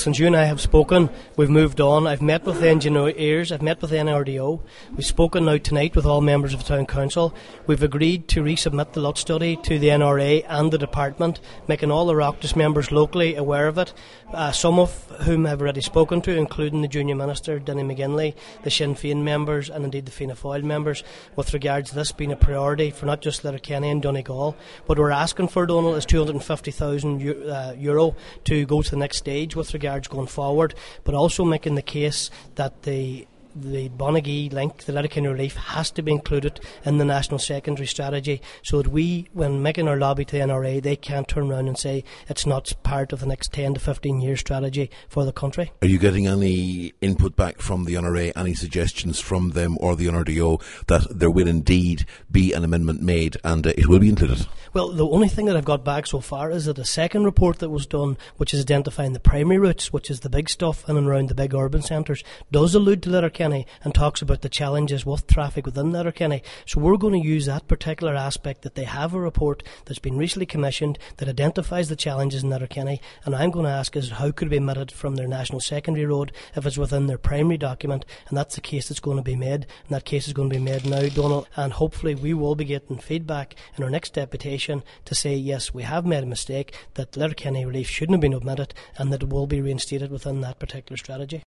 since you and I have spoken, we've moved on. I've met with the engineers, I've met with the NRDO. We've spoken now tonight with all members of the Town Council. We've agreed to resubmit the lot study to the NRA and the department, making all the Oireachtas members locally aware of it, some of whom I've already spoken to, including the Junior Minister, Denny McGinley, the Sinn Féin members and indeed the Fianna Fáil members, with regards to this being a priority for not just Letterkenny and Donegal. What we're asking for, Donal, is €250,000 to go to the next stage with regards going forward, but also making the case that the Bonnagee link, the Letterkenny relief, has to be included in the National Secondary Strategy, so that we, when making our lobby to the NRA, they can't turn around and say it's not part of the next 10 to 15 year strategy for the country. Are you getting any input back from the NRA, any suggestions from them or the NRDO that there will indeed be an amendment made and it will be included? Well, the only thing that I've got back so far is that a second report that was done, which is identifying the primary routes, which is the big stuff in and around the big urban centres, does allude to Letterkenny and talks about the challenges with traffic within Letterkenny. So we're going to use that particular aspect, that they have a report that's been recently commissioned that identifies the challenges in Letterkenny, and I'm going to ask is how could it be omitted from their national secondary road if it's within their primary document, and that's the case that's going to be made, and that case is going to be made now, Donald, and hopefully we will be getting feedback in our next deputation to say yes, we have made a mistake, that Letterkenny relief shouldn't have been omitted and that it will be reinstated within that particular strategy.